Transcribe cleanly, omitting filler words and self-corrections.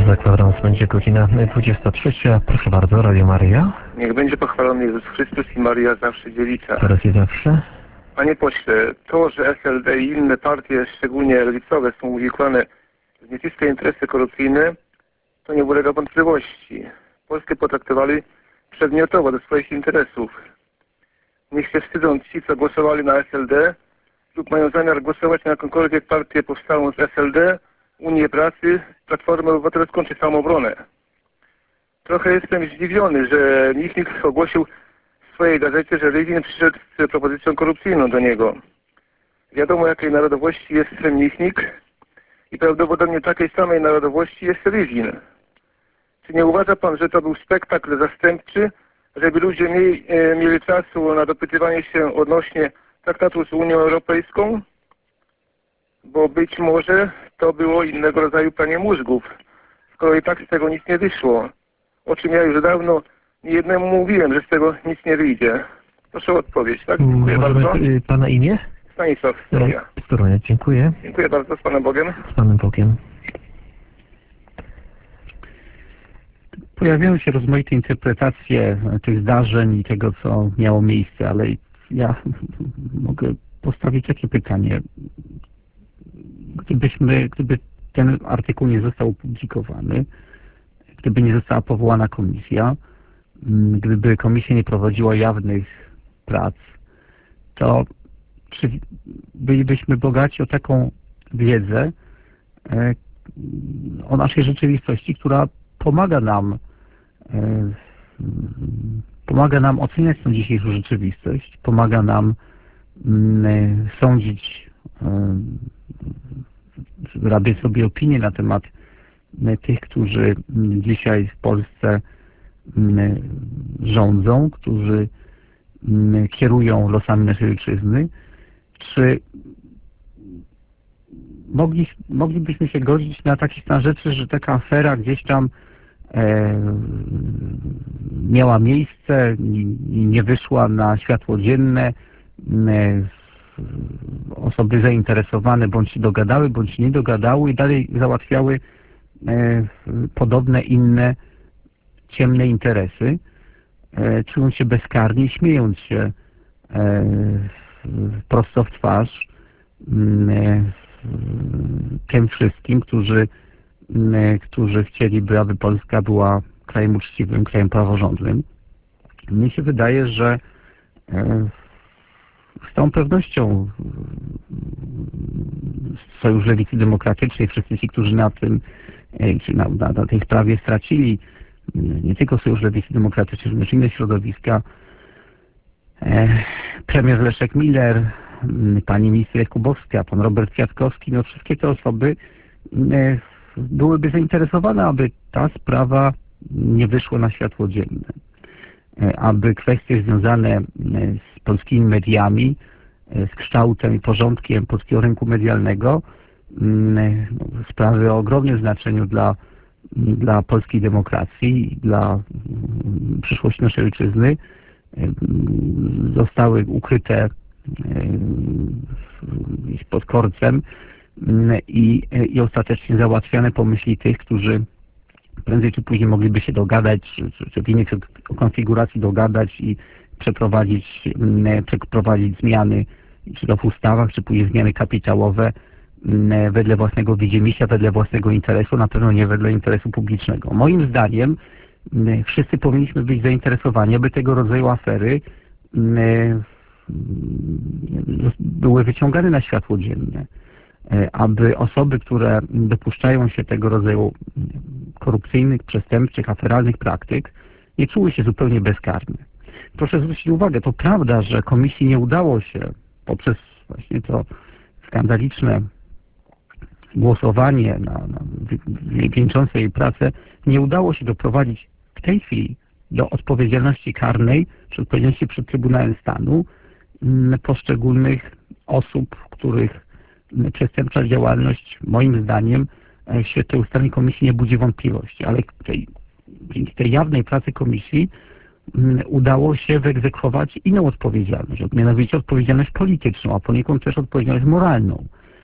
Za kwadrans będzie godzina 23. Proszę bardzo, Radio Maryja. Niech będzie pochwalony Jezus Chrystus i Maria zawsze dziewica. Teraz i zawsze. Panie pośle, to, że SLD i inne partie, szczególnie lewicowe, są uwikłane w nieczyste interesy korupcyjne, to nie ulega wątpliwości. Polskę potraktowali przedmiotowo do swoich interesów. Niech się wstydzą ci, co głosowali na SLD lub mają zamiar głosować na jakąkolwiek partię powstałą z SLD, Unię Pracy, Platformę Obywatelską czy Samoobronę. Trochę jestem zdziwiony, że Michnik ogłosił w swojej gazecie, że Rywin przyszedł z propozycją korupcyjną do niego. Wiadomo, jakiej narodowości jest Michnik i prawdopodobnie takiej samej narodowości jest Rywin. Czy nie uważa pan, że to był spektakl zastępczy, żeby ludzie mieli czasu na dopytywanie się odnośnie traktatu z Unią Europejską? Bo być może to było innego rodzaju pranie mózgów, skoro i tak z tego nic nie wyszło. O czym ja już dawno niejednemu mówiłem, że z tego nic nie wyjdzie. Proszę o odpowiedź, tak? Dziękuję bardzo. Pana imię? Stanisław Storia. Storunia, dziękuję. Dziękuję bardzo, z Panem Bogiem. Z Panem Bogiem. Pojawiają się rozmaite interpretacje tych zdarzeń i tego, co miało miejsce, ale ja mogę postawić takie pytanie. Gdyby ten artykuł nie został opublikowany, gdyby nie została powołana komisja, gdyby komisja nie prowadziła jawnych prac, to czy bylibyśmy bogaci o taką wiedzę o naszej rzeczywistości, która pomaga nam oceniać tę dzisiejszą rzeczywistość, pomaga nam sądzić, robić sobie opinię na temat tych, którzy dzisiaj w Polsce rządzą, którzy kierują losami naszej ojczyzny. Czy moglibyśmy się godzić na taki stan rzeczy, że taka afera gdzieś tam miała miejsce i nie wyszła na światło dzienne, osoby zainteresowane bądź się dogadały, bądź nie dogadały i dalej załatwiały podobne inne ciemne interesy, czują się bezkarni, śmiejąc się prosto w twarz tym wszystkim, którzy chcieliby, aby Polska była krajem uczciwym, krajem praworządnym. Mnie się wydaje, że z całą pewnością Sojusz Lewicy Demokratycznej, wszyscy ci, którzy na tym, czy na tej sprawie stracili, nie tylko Sojusz Lewicy Demokratycznej, również inne środowiska, premier Leszek Miller, pani minister Jakubowska, pan Robert Kwiatkowski, no wszystkie te osoby byłyby zainteresowane, aby ta sprawa nie wyszła na światło dzienne, aby kwestie związane z polskimi mediami, z kształtem i porządkiem polskiego rynku medialnego, sprawy o ogromnym znaczeniu dla polskiej demokracji, dla przyszłości naszej ojczyzny, zostały ukryte pod korcem i ostatecznie załatwiane po myśli tych, którzy prędzej czy później mogliby się dogadać, czy w innej konfiguracji dogadać i przeprowadzić zmiany, czy to w ustawach, czy później zmiany kapitałowe wedle własnego widzimisię, wedle własnego interesu, na pewno nie wedle interesu publicznego. Moim zdaniem wszyscy powinniśmy być zainteresowani, aby tego rodzaju afery były wyciągane na światło dzienne, aby osoby, które dopuszczają się tego rodzaju korupcyjnych, przestępczych, aferalnych praktyk, nie czuły się zupełnie bezkarne. Proszę zwrócić uwagę, to prawda, że komisji nie udało się poprzez właśnie to skandaliczne głosowanie na wieńczące jej pracę, nie udało się doprowadzić w tej chwili do odpowiedzialności karnej, czy odpowiedzialności przed Trybunałem Stanu poszczególnych osób, których przestępcza działalność, moim zdaniem, w świetle ustaleń komisji nie budzi wątpliwości, ale dzięki tej jawnej pracy komisji udało się wyegzekwować inną odpowiedzialność, mianowicie odpowiedzialność polityczną, a poniekąd też odpowiedzialność moralną.